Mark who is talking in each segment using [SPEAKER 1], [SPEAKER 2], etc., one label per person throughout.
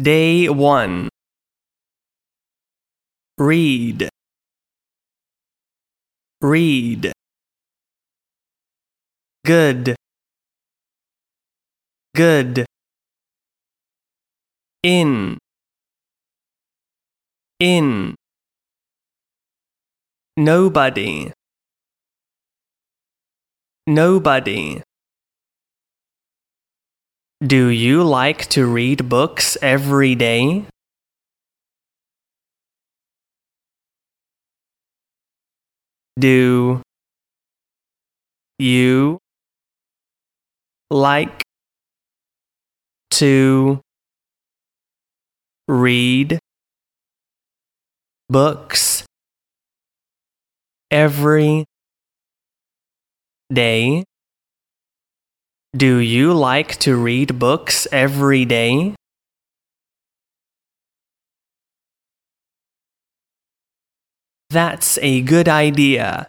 [SPEAKER 1] Day 1. Read. Read. Good. Good. In. In. Nobody. Nobody. Do you like to read books every day? Do you like to read books every day? Do you like to read books every day? That's a good idea.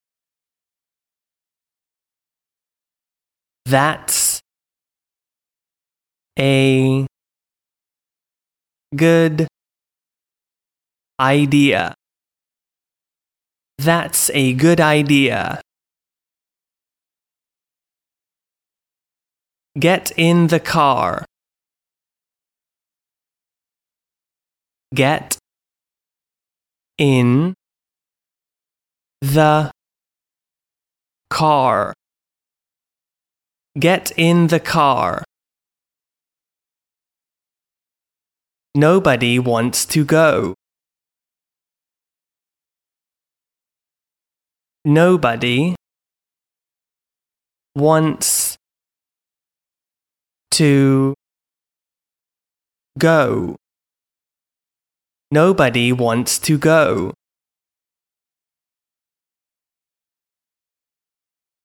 [SPEAKER 1] That's a good idea. That's a good idea. Get in the car. Get in the car. Get in the car. Nobody wants to go. Nobody wants to go. Nobody wants to go.